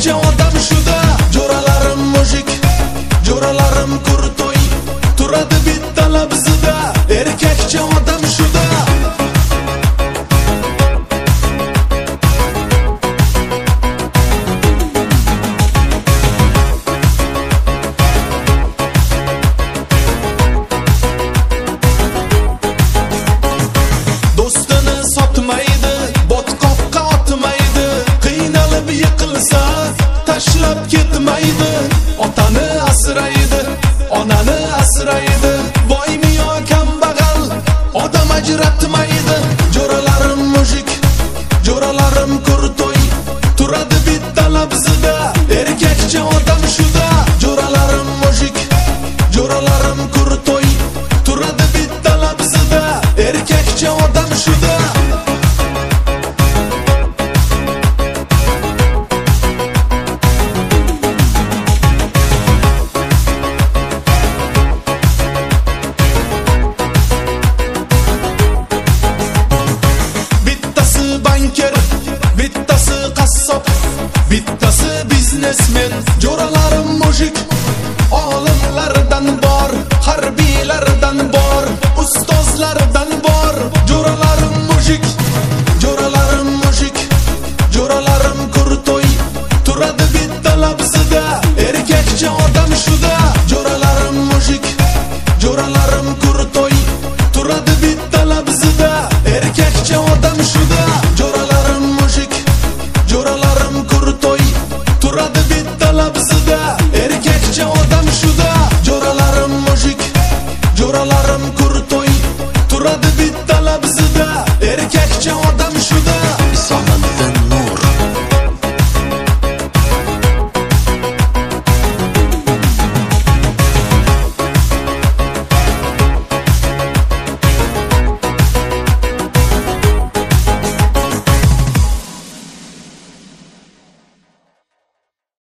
erkakcha odam shuda. Jo'ralarim mujik, jo'ralarim kurtoy, turadi bitta labzida. Erkakcha odam shuda. Do'stini sotmaydi, botqoqqa otmaydi, qiynalib yiqilsa tashlab ketmaydi. Otani asraydi, onani asraydi, boymi yo kambag'al odam ajratmaydi. Jo'ralarim mujik, jo'ralarim kurtoy, turadi bitta labzida. Erkakcha odam shuda. Jo'ralarim mujik, jo'ralarim kurtoy, turadi bitta labzida. Erkakcha odam shuda. Bittasi banker, bittasi qassob, bittasi biznesmen. Jo'ralarim mujik, olimlardan bor.